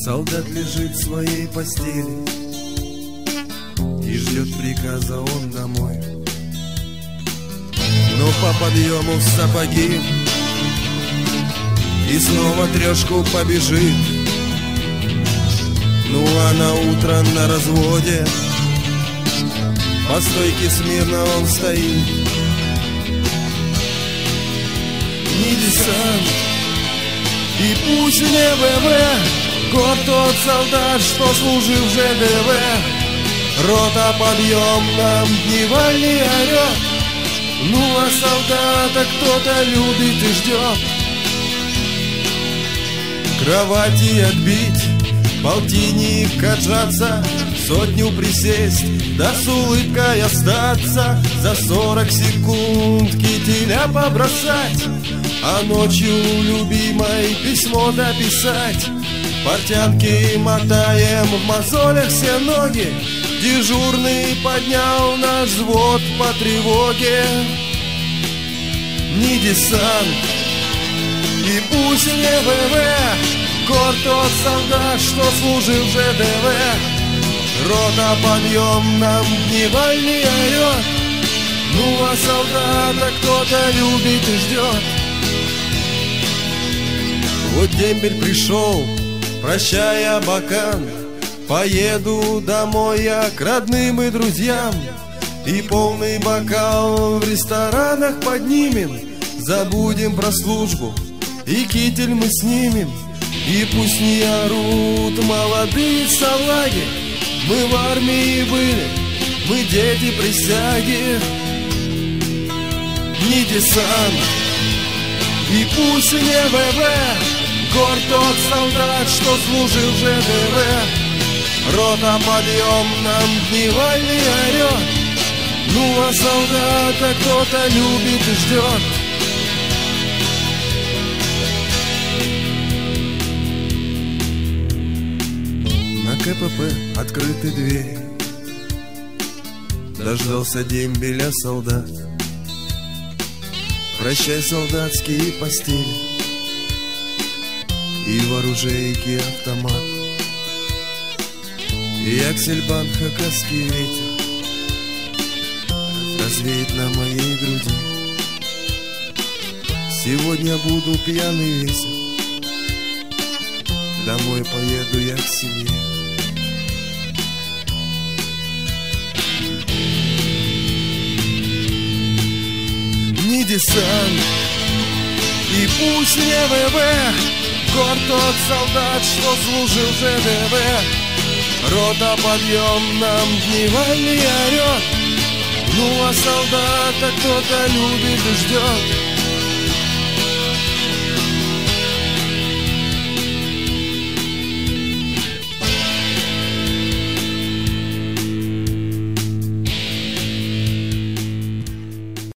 Солдат лежит в своей постели и ждет приказа он домой. Но по подъему в сапоги и снова трешку побежит. Ну а на утро на разводе по стойке смирно он стоит. Не десант и пусть не ВВ, год тот солдат, что служил в ЖДВ. Рота подъемном дневальный орёт. Ну а солдата кто-то любит и ждет. Кровати отбить, полтинник отжаться, сотню присесть, да с улыбкой остаться, за 40 секунд кителя побросать, а ночью любимой письмо дописать. Портянки мотаем, в мозолях все ноги, дежурный поднял наш взвод по тревоге. Не десант и пусть не ВВ, год тот солдат, что служил в ЖДВ. Рота подъемном дневальный орёт. Ну а солдата кто-то любит и ждет. Вот дембель пришел, прощай, Абакан, поеду домой я к родным и друзьям. И полный бокал в ресторанах поднимем, забудем про службу и китель мы снимем. И пусть не орут молодые салаги, мы в армии были, мы дети присяги. Не десант и пусть не ВВ, горд тот солдат, что служил в ЖДВ. Рота подъемном дневальный орёт. Ну а солдата кто-то любит и ждет. На КПП открыты двери, дождался дембеля солдат. Прощай, солдатские постели и в оружейке автомат. И аксельбант хакасский ветер развеет на моей груди. Сегодня буду пьяный весел, домой поеду я к семье. Не десант и пусть не ВВ, горд тот солдат, что служил в ЖДВ. Рота подъемном дневальный орёт. Ну а солдата кто-то любит и ждет.